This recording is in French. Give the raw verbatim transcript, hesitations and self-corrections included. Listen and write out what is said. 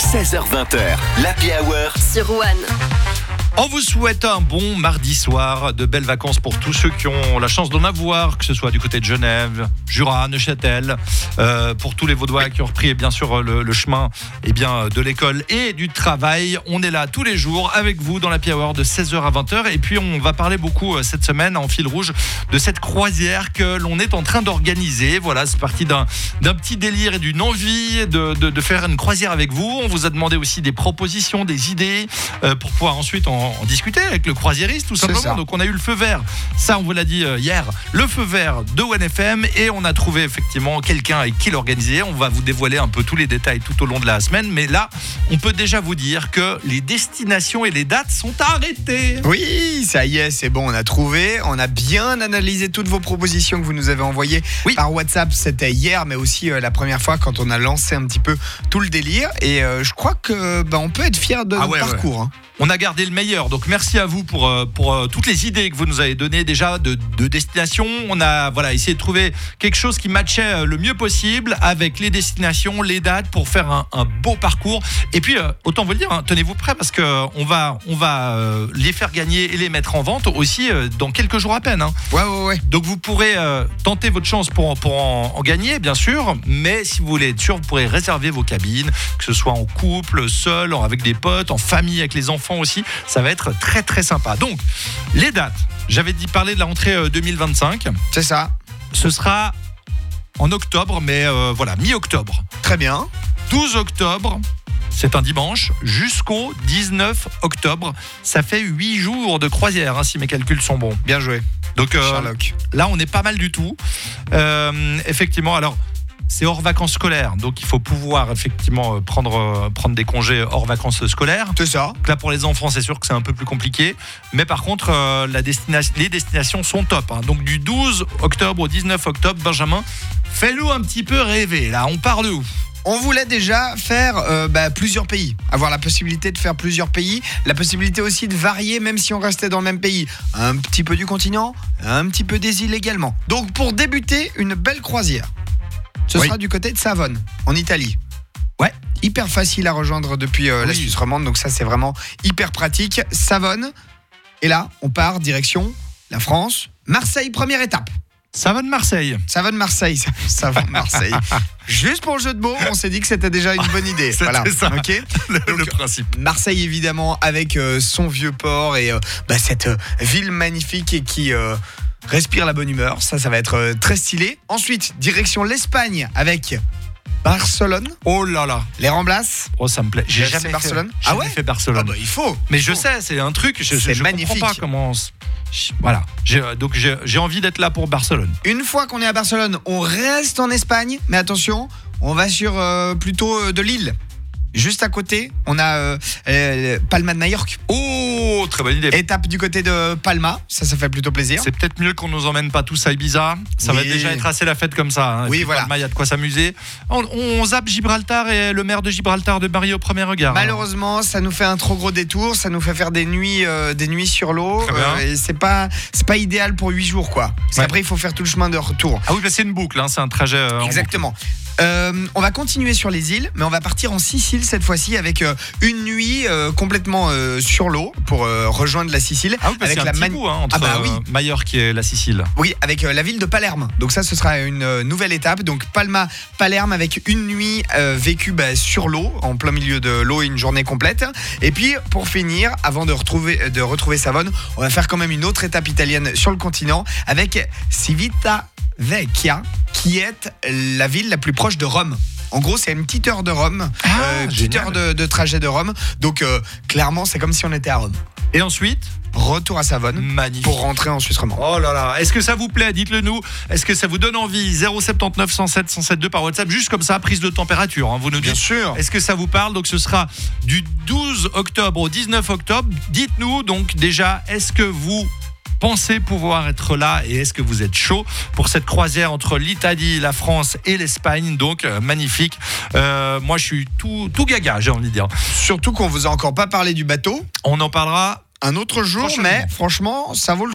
seize heures vingt, l'Happy Hour sur One. On vous souhaite un bon mardi soir, de belles vacances pour tous ceux qui ont la chance d'en avoir, que ce soit du côté de Genève, Jura, Neuchâtel, euh, pour tous les Vaudois qui ont repris bien sûr le, le chemin eh bien, de l'école et du travail. On est là tous les jours avec vous dans l'Happy Hour de seize heures à vingt heures et puis on va parler beaucoup cette semaine en fil rouge de cette croisière que l'on est en train d'organiser. Voilà, c'est parti d'un, d'un petit délire et d'une envie de, de, de faire une croisière avec vous. On vous a demandé aussi des propositions, des idées euh, pour pouvoir ensuite en en discuter avec le croisiériste tout simplement. Donc on a eu le feu vert, ça on vous l'a dit hier, le feu vert de One F M, et on a trouvé effectivement quelqu'un avec qui l'organiser. On va vous dévoiler un peu tous les détails tout au long de la semaine, mais là on peut déjà vous dire que les destinations et les dates sont arrêtées. Oui, ça y est, c'est bon, on a trouvé, on a bien analysé toutes vos propositions que vous nous avez envoyées oui. par WhatsApp. C'était hier, mais aussi euh, la première fois quand on a lancé un petit peu tout le délire, et euh, je crois que bah, on peut être fiers de ah notre ouais, parcours ouais. hein. On a gardé le meilleur, donc merci à vous pour, pour toutes les idées que vous nous avez données déjà de, de destination. On a voilà, essayé de trouver quelque chose qui matchait le mieux possible avec les destinations, les dates pour faire un, un beau parcours. Et puis, autant vous le dire, hein, tenez-vous prêts parce qu'on va, on va euh, les faire gagner et les mettre en vente aussi euh, dans quelques jours à peine. Hein. Ouais, ouais, ouais. Donc vous pourrez euh, tenter votre chance pour, pour en, en gagner, bien sûr, mais si vous voulez être sûr, vous pourrez réserver vos cabines, que ce soit en couple, seul, avec des potes, en famille, avec les enfants aussi, ça va être très très sympa. Donc, les dates, j'avais dit parler de la rentrée deux mille vingt-cinq. C'est ça. Ce sera en octobre, mais euh, voilà, mi-octobre. Très bien. douze octobre, c'est un dimanche, jusqu'au dix-neuf octobre. Ça fait huit jours de croisière, hein, si mes calculs sont bons. Bien joué. Donc, euh, Sherlock. Là, on est pas mal du tout. Euh, effectivement, alors... c'est hors vacances scolaires, donc il faut pouvoir effectivement prendre, prendre des congés hors vacances scolaires. C'est ça. Donc là pour les enfants c'est sûr que c'est un peu plus compliqué, mais par contre euh, la destination, les destinations sont top. Hein. Donc du douze octobre au dix-neuf octobre, Benjamin, fais-nous un petit peu rêver. Là, on part de où ? On voulait déjà faire euh, bah, plusieurs pays, avoir la possibilité de faire plusieurs pays, la possibilité aussi de varier même si on restait dans le même pays. Un petit peu du continent, un petit peu des îles également. Donc pour débuter, une belle croisière. Ce oui. sera du côté de Savone, en Italie. Ouais, hyper facile à rejoindre depuis euh, oui. la Suisse romande, donc ça c'est vraiment hyper pratique. Savone, et là on part direction la France, Marseille, première étape. Savone-Marseille. Savone-Marseille, Savone-Marseille. Juste pour le jeu de mots, on s'est dit que c'était déjà une bonne idée. C'était voilà. ça, okay. le, donc, le principe. Marseille évidemment avec euh, son vieux port et euh, bah, cette euh, ville magnifique et qui... Euh, respire la bonne humeur, ça, ça va être très stylé. Ensuite, direction l'Espagne avec Barcelone. Oh là là. Les Ramblas. Oh, ça me plaît. J'ai jamais, jamais fait Barcelone. Fait, ah ouais fait Barcelone. Ah bah il faut. Mais il je faut. sais, c'est un truc. Je, c'est je magnifique. comprends pas comment. Voilà. J'ai, donc j'ai, j'ai envie d'être là pour Barcelone. Une fois qu'on est à Barcelone, on reste en Espagne, mais attention, on va sur euh, plutôt euh, de l'île. Juste à côté, on a euh, euh, Palma de Majorque. Oh, très bonne idée. Étape du côté de Palma, ça, ça fait plutôt plaisir. C'est peut-être mieux qu'on nous emmène pas tous à Ibiza. Ça oui. va déjà être assez la fête comme ça. Hein. Oui, voilà. Palma, il y a de quoi s'amuser. On, on zappe Gibraltar et le maire de Gibraltar de Marie au premier regard. Malheureusement, ça nous fait un trop gros détour. Ça nous fait faire des nuits, euh, des nuits sur l'eau. Euh, et c'est pas, c'est pas idéal pour huit jours, quoi. Parce ouais. qu'après, il faut faire tout le chemin de retour. Ah oui, bah c'est une boucle. Hein. C'est un trajet. Euh, Exactement. Euh, on va continuer sur les îles, mais on va partir en Sicile cette fois-ci avec euh, une nuit euh, complètement euh, sur l'eau pour euh, rejoindre la Sicile. Ah oui, parce avec qu'il y a la un petit bout, hein, entre ah bah oui. euh, Majorque et la Sicile. Oui, avec euh, la ville de Palerme. Donc ça, ce sera une euh, nouvelle étape. Donc Palma, Palerme avec une nuit euh, vécue bah, sur l'eau, en plein milieu de l'eau, une journée complète. Et puis pour finir, avant de retrouver de retrouver Savone, on va faire quand même une autre étape italienne sur le continent avec Civitavecchia, qui est la ville la plus proche de Rome. En gros, c'est une petite heure de Rome, ah, euh, petite heure de, de trajet de Rome. Donc, euh, clairement, c'est comme si on était à Rome. Et ensuite, retour à Savone. Magnifique. Pour rentrer en Suisse romande. Oh là là, est-ce que ça vous plaît ? Dites-le nous. Est-ce que ça vous donne envie ? zéro sept neuf cent sept cent sept deux par WhatsApp, juste comme ça, prise de température. Hein, vous nous dites. Bien sûr. Est-ce que ça vous parle ? Donc, ce sera du douze octobre au dix-neuf octobre. Dites-nous donc déjà, est-ce que vous pensez pouvoir être là et est-ce que vous êtes chaud pour cette croisière entre l'Italie, la France et l'Espagne? Donc euh, magnifique. Euh, moi je suis tout, tout gaga, j'ai envie de dire. Surtout qu'on vous a encore pas parlé du bateau. On en parlera un autre jour, mais franchement ça vaut le